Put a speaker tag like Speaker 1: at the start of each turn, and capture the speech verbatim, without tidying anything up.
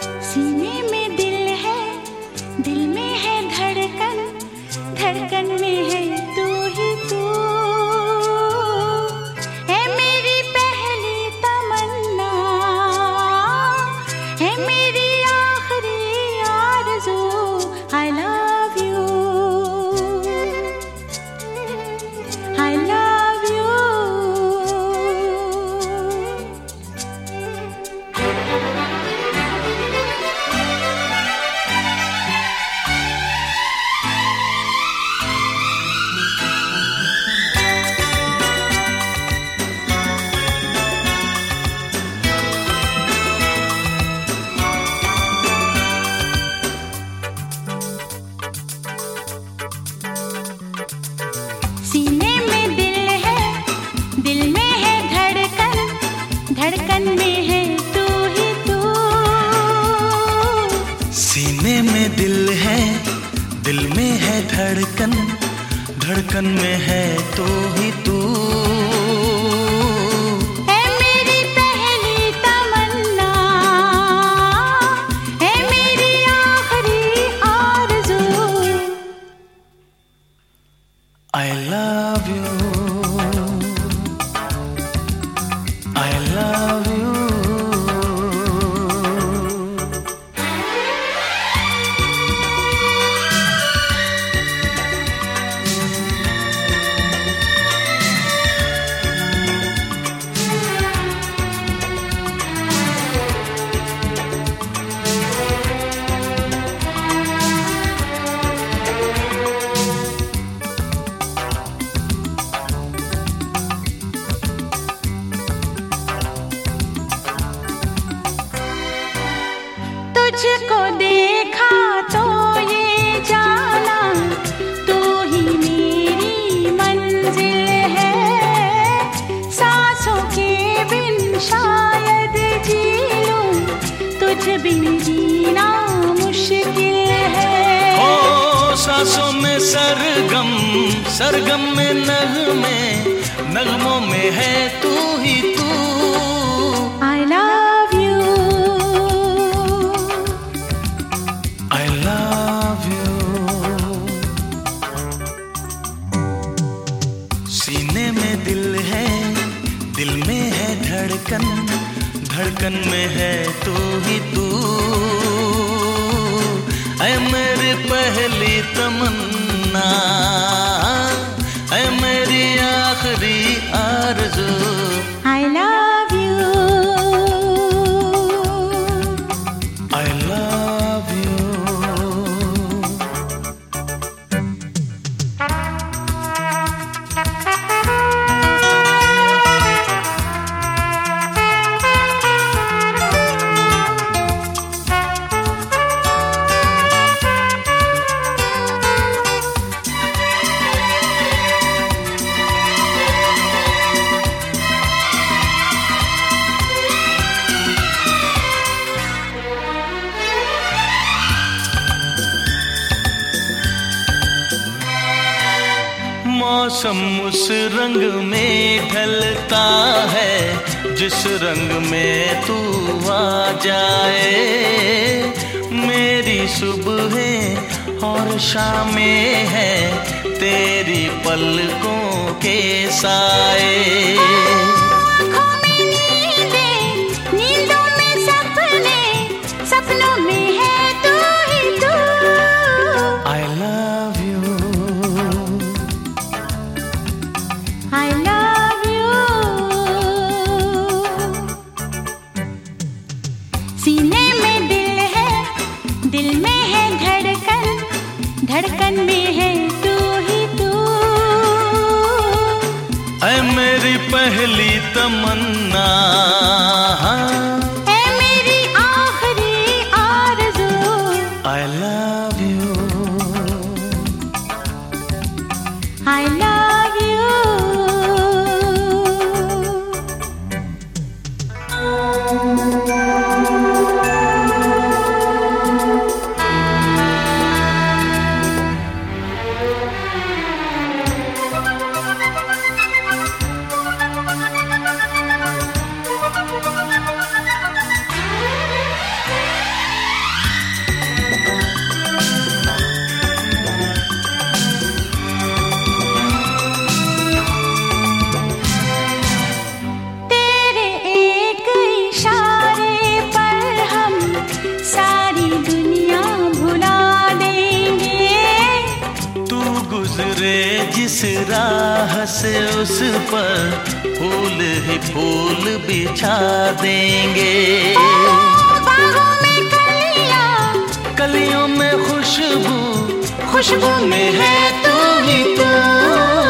Speaker 1: सीने में दिल है, दिल में है धड़कन, धड़कन में है तू ही तू। है मेरी पहली तमन्ना, है मेरी आखिरी आरज़ू। I love you, I love you। सीने में दिल है, दिल में है धड़कन, धड़कन में है तू ही तू।
Speaker 2: सीने में दिल है, दिल में है धड़कन, धड़कन में है तू ही तू।
Speaker 1: है मेरी पहली तमन्ना, है मेरी आखिरी आरज़ू।
Speaker 2: I love you, I love you।
Speaker 1: तुझको देखा तो ये जाना, तू ही मेरी मंजिल है। सांसों के बिन शायद जी लूं, तुझ बिन जीना मुश्किल है।
Speaker 2: ओ सांसों में सरगम, सरगम में नगमे, नगमों में है तू ही तू।
Speaker 1: I love you,
Speaker 2: I love you। सीने में दिल है, दिल में है धड़कन, धड़कन में है तू ही तू। ऐ मेरी पहली तमन्ना, ऐ मेरी आखिरी आरज़ू।
Speaker 1: I love you,
Speaker 2: I love you। मौसम उस रंग में ढलता है, जिस रंग में तू आ जाए। मेरी सुबहें और शामें हैं तेरी पलकों के साए।
Speaker 1: आँखों में नींदें, नींदों में सपने, सपनों में है तू ही तू।
Speaker 2: I love you,
Speaker 1: I love you। सीने में दिल है, दिल में है धड़कन, धड़कन में है तू ही तू।
Speaker 2: ऐ मेरी पहली तमन्ना,
Speaker 1: है मेरी आखिरी आरज़ू।
Speaker 2: I love you,
Speaker 1: I love you।
Speaker 2: राह से उस पर फूल ही फूल बिछा देंगे।
Speaker 1: बाहों में कलियां,
Speaker 2: कलियों में खुशबू,
Speaker 1: खुशबू में है तू ही तू।